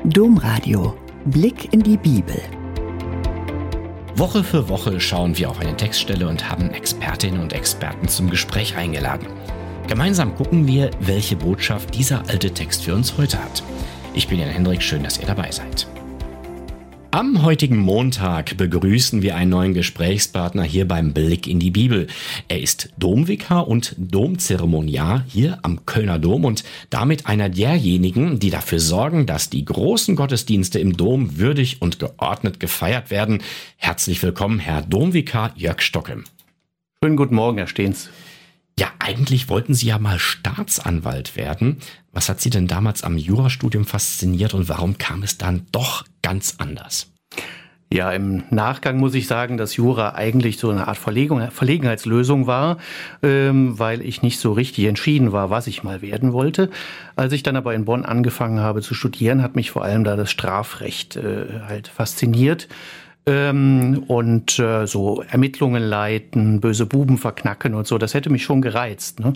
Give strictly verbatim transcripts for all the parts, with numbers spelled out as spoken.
Domradio. Blick in die Bibel. Woche für Woche schauen wir auf eine Textstelle und haben Expertinnen und Experten zum Gespräch eingeladen. Gemeinsam gucken wir, welche Botschaft dieser alte Text für uns heute hat. Ich bin Jan Hendrik, schön, dass ihr dabei seid. Am heutigen Montag begrüßen wir einen neuen Gesprächspartner hier beim Blick in die Bibel. Er ist Domvikar und Domzeremoniar hier am Kölner Dom und damit einer derjenigen, die dafür sorgen, dass die großen Gottesdienste im Dom würdig und geordnet gefeiert werden. Herzlich willkommen, Herr Domvikar Jörg Stocke. Schönen guten Morgen, Herr Stehns. Ja, eigentlich wollten Sie ja mal Staatsanwalt werden. Was hat Sie denn damals am Jurastudium fasziniert und warum kam es dann doch ganz anders? Ja, im Nachgang muss ich sagen, dass Jura eigentlich so eine Art Verlegung, Verlegenheitslösung war, ähm, weil ich nicht so richtig entschieden war, was ich mal werden wollte. Als ich dann aber in Bonn angefangen habe zu studieren, hat mich vor allem da das Strafrecht äh, halt fasziniert. Ähm, und äh, so Ermittlungen leiten, böse Buben verknacken und so, das hätte mich schon gereizt. Ne?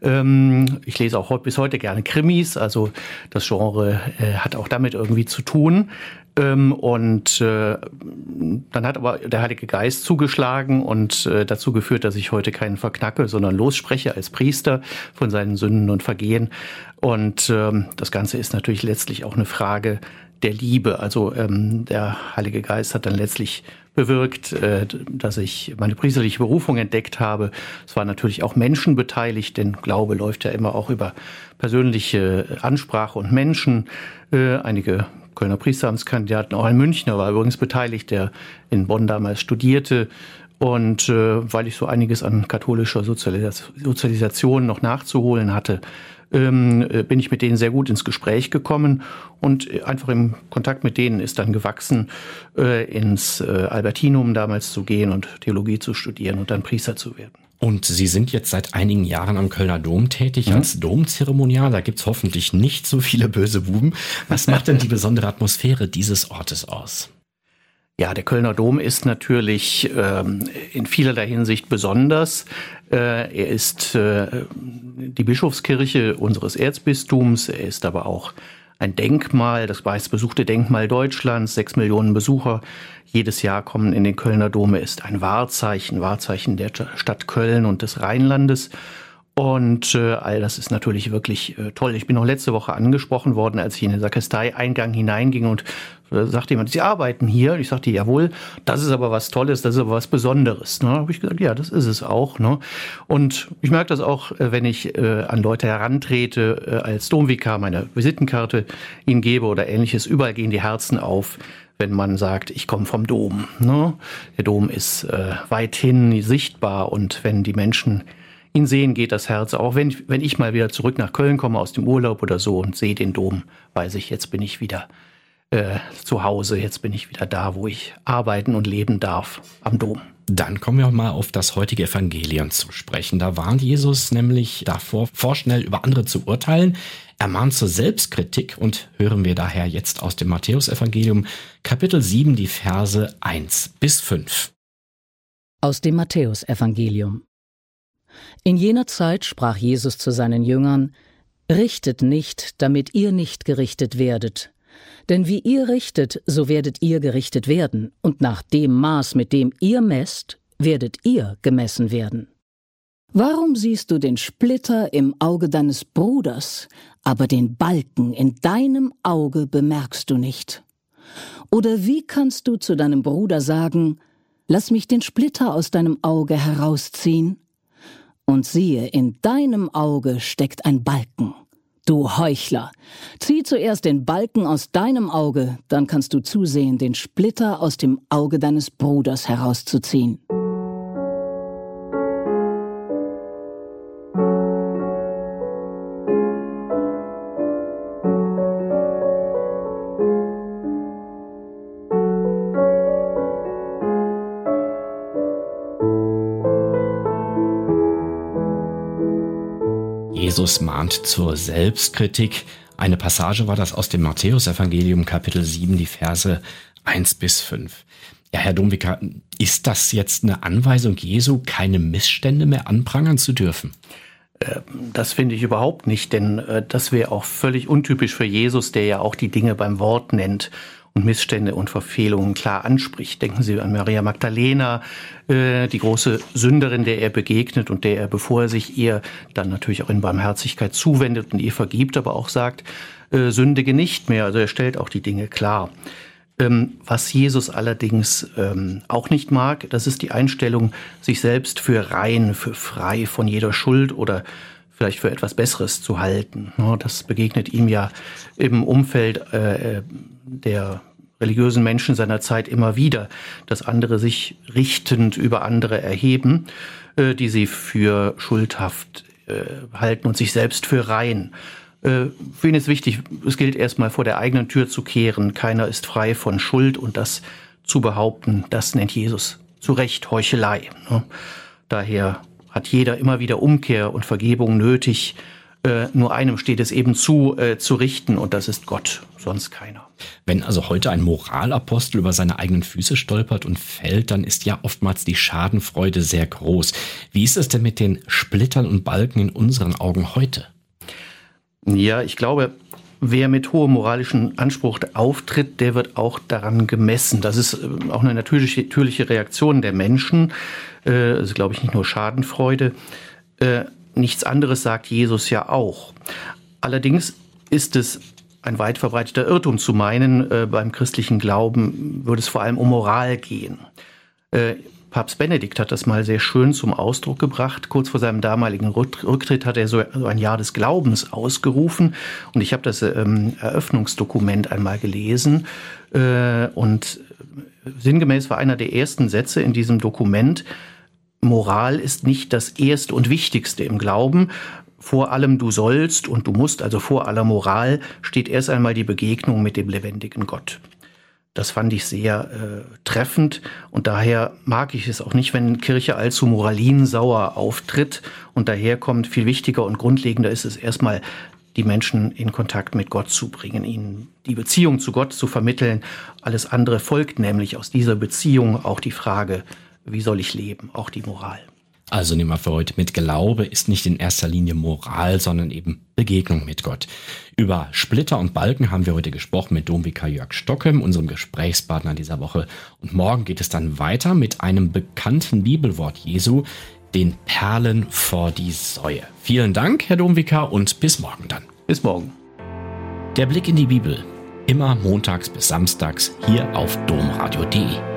Ähm, ich lese auch heute, bis heute gerne Krimis, also das Genre äh, hat auch damit irgendwie zu tun. Ähm, und äh, dann hat aber der Heilige Geist zugeschlagen und äh, dazu geführt, dass ich heute keinen verknacke, sondern losspreche als Priester von seinen Sünden und Vergehen. Und ähm, das Ganze ist natürlich letztlich auch eine Frage der Liebe. Also ähm, der Heilige Geist hat dann letztlich bewirkt, äh, dass ich meine priesterliche Berufung entdeckt habe. Es waren natürlich auch Menschen beteiligt, denn Glaube läuft ja immer auch über persönliche Ansprache und Menschen. Äh, einige Kölner Priesteramtskandidaten, auch ein Münchner war übrigens beteiligt, der in Bonn damals studierte. Und äh, weil ich so einiges an katholischer Sozialis- Sozialisation noch nachzuholen hatte, ähm, bin ich mit denen sehr gut ins Gespräch gekommen und einfach im Kontakt mit denen ist dann gewachsen, äh, ins äh, Albertinum damals zu gehen und Theologie zu studieren und dann Priester zu werden. Und Sie sind jetzt seit einigen Jahren am Kölner Dom tätig, mhm. als Domzeremoniar. Da gibt's hoffentlich nicht so viele böse Buben. Was macht denn die besondere Atmosphäre dieses Ortes aus? Ja, der Kölner Dom ist natürlich ähm, in vielerlei Hinsicht besonders. Äh, er ist äh, die Bischofskirche unseres Erzbistums. Er ist aber auch ein Denkmal, das meistbesuchte Denkmal Deutschlands. Sechs Millionen Besucher jedes Jahr kommen in den Kölner Dom. Er ist ein Wahrzeichen, Wahrzeichen der Stadt Köln und des Rheinlandes. Und äh, all das ist natürlich wirklich äh, toll. Ich bin auch letzte Woche angesprochen worden, als ich in den Sakristei-Eingang hineinging und da sagte jemand, Sie arbeiten hier. Und ich sagte, jawohl, das ist aber was Tolles, das ist aber was Besonderes. Ne? Da habe ich gesagt, ja, das ist es auch. Ne? Und ich merke das auch, wenn ich äh, an Leute herantrete, äh, als Domvikar meine Visitenkarte ihnen gebe oder ähnliches. Überall gehen die Herzen auf, wenn man sagt, ich komme vom Dom. Ne? Der Dom ist äh, weithin sichtbar und wenn die Menschen ihn sehen, geht das Herz. Auch wenn ich, wenn ich mal wieder zurück nach Köln komme aus dem Urlaub oder so und sehe den Dom, weiß ich, jetzt bin ich wieder äh, zu Hause, jetzt bin ich wieder da, wo ich arbeiten und leben darf, am Dom. Dann kommen wir auch mal auf das heutige Evangelium zu sprechen. Da warnt Jesus nämlich davor, vorschnell über andere zu urteilen. Er mahnt zur Selbstkritik und hören wir daher jetzt aus dem Matthäusevangelium, Kapitel sieben, die Verse eins bis fünf. Aus dem Matthäusevangelium. In jener Zeit sprach Jesus zu seinen Jüngern: Richtet nicht, damit ihr nicht gerichtet werdet. Denn wie ihr richtet, so werdet ihr gerichtet werden, und nach dem Maß, mit dem ihr messt, werdet ihr gemessen werden. Warum siehst du den Splitter im Auge deines Bruders, aber den Balken in deinem Auge bemerkst du nicht? Oder wie kannst du zu deinem Bruder sagen: Lass mich den Splitter aus deinem Auge herausziehen? Und siehe, in deinem Auge steckt ein Balken. Du Heuchler, zieh zuerst den Balken aus deinem Auge, dann kannst du zusehen, den Splitter aus dem Auge deines Bruders herauszuziehen. Jesus mahnt zur Selbstkritik. Eine Passage war das aus dem Matthäusevangelium, Kapitel sieben, die Verse eins bis fünf. Ja, Herr Domvikar, ist das jetzt eine Anweisung Jesu, keine Missstände mehr anprangern zu dürfen? Das finde ich überhaupt nicht, denn das wäre auch völlig untypisch für Jesus, der ja auch die Dinge beim Wort nennt und Missstände und Verfehlungen klar anspricht. Denken Sie an Maria Magdalena, die große Sünderin, der er begegnet und der er, bevor er sich ihr dann natürlich auch in Barmherzigkeit zuwendet und ihr vergibt, aber auch sagt, sündige nicht mehr. Also er stellt auch die Dinge klar. Was Jesus allerdings auch nicht mag, das ist die Einstellung, sich selbst für rein, für frei von jeder Schuld oder vielleicht für etwas Besseres zu halten. Das begegnet ihm ja im Umfeld der religiösen Menschen seiner Zeit immer wieder, dass andere sich richtend über andere erheben, die sie für schuldhaft halten und sich selbst für rein. Für ihn ist wichtig, es gilt erstmal vor der eigenen Tür zu kehren. Keiner ist frei von Schuld und das zu behaupten, das nennt Jesus zu Recht Heuchelei. Daher hat jeder immer wieder Umkehr und Vergebung nötig. Nur einem steht es eben zu, zu richten und das ist Gott, sonst keiner. Wenn also heute ein Moralapostel über seine eigenen Füße stolpert und fällt, dann ist ja oftmals die Schadenfreude sehr groß. Wie ist es denn mit den Splittern und Balken in unseren Augen heute? Ja, ich glaube, wer mit hohem moralischen Anspruch auftritt, der wird auch daran gemessen. Das ist auch eine natürliche, natürliche Reaktion der Menschen. Das ist, glaube ich, nicht nur Schadenfreude. Nichts anderes sagt Jesus ja auch. Allerdings ist es ein weit verbreiteter Irrtum zu meinen, beim christlichen Glauben würde es vor allem um Moral gehen. Papst Benedikt hat das mal sehr schön zum Ausdruck gebracht. Kurz vor seinem damaligen Rücktritt hat er so ein Jahr des Glaubens ausgerufen. Und ich habe das ähm, Eröffnungsdokument einmal gelesen. Äh, und sinngemäß war einer der ersten Sätze in diesem Dokument: Moral ist nicht das Erste und Wichtigste im Glauben. Vor allem du sollst und du musst, also vor aller Moral, steht erst einmal die Begegnung mit dem lebendigen Gott. Das fand ich sehr äh, treffend und daher mag ich es auch nicht, wenn Kirche allzu moralinsauer auftritt und daherkommt. Viel wichtiger und grundlegender ist es erstmal, die Menschen in Kontakt mit Gott zu bringen, ihnen die Beziehung zu Gott zu vermitteln. Alles andere folgt nämlich aus dieser Beziehung auch die Frage, wie soll ich leben, auch die Moral. Also nehmen wir für heute mit, Glaube ist nicht in erster Linie Moral, sondern eben Begegnung mit Gott. Über Splitter und Balken haben wir heute gesprochen mit Domvikar Jörg Stockem, unserem Gesprächspartner dieser Woche. Und morgen geht es dann weiter mit einem bekannten Bibelwort Jesu, den Perlen vor die Säue. Vielen Dank, Herr Domvikar, und bis morgen dann. Bis morgen. Der Blick in die Bibel, immer montags bis samstags hier auf domradio punkt de.